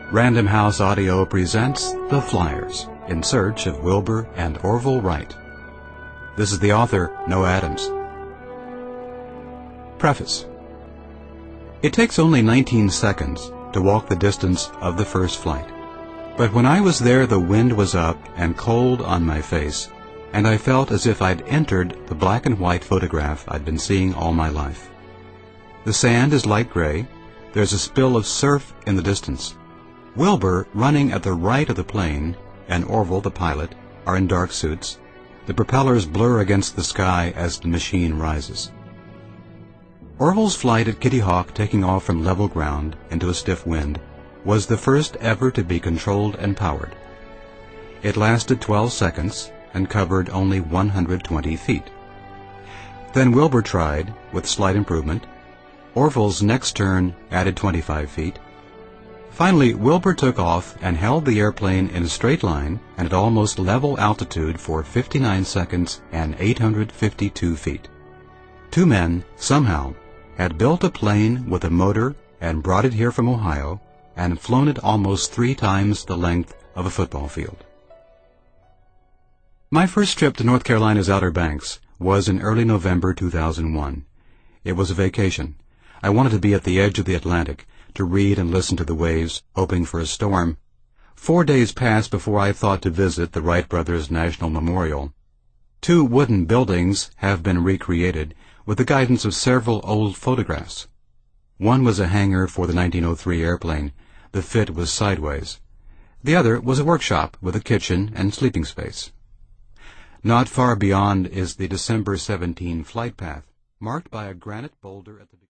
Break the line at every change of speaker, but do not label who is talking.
Random House Audio presents The Flyers, in search of Wilbur and Orville Wright. This is the author, Noah Adams. Preface. It takes only 19 seconds to walk the distance of the first flight. But when I was there, the wind was up and cold on my face, and I felt as if I'd entered the black and white photograph I'd been seeing all my life. The sand is light gray. There's a spill of surf in the distance. Wilbur, running at the right of the plane, and Orville, the pilot, are in dark suits. The propellers blur against the sky as the machine rises. Orville's flight at Kitty Hawk, taking off from level ground into a stiff wind, was the first ever to be controlled and powered. It lasted 12 seconds and covered only 120 feet. Then Wilbur tried, with slight improvement. Orville's next turn added 25 feet. Finally, Wilbur took off and held the airplane in a straight line and at almost level altitude for 59 seconds and 852 feet. Two men, somehow, had built a plane with a motor and brought it here from Ohio and flown it almost 3 times the length of a football field. My first trip to North Carolina's Outer Banks was in early November 2001. It was a vacation. I wanted to be at the edge of the Atlantic, to read and listen to the waves, hoping for a storm. 4 days passed before I thought to visit the Wright Brothers National Memorial. 2 wooden buildings have been recreated with the guidance of several old photographs. One was a hangar for the 1903 airplane. The fit was sideways. The other was a workshop with a kitchen and sleeping space. Not far beyond is the December 17 flight path, marked by a granite boulder at the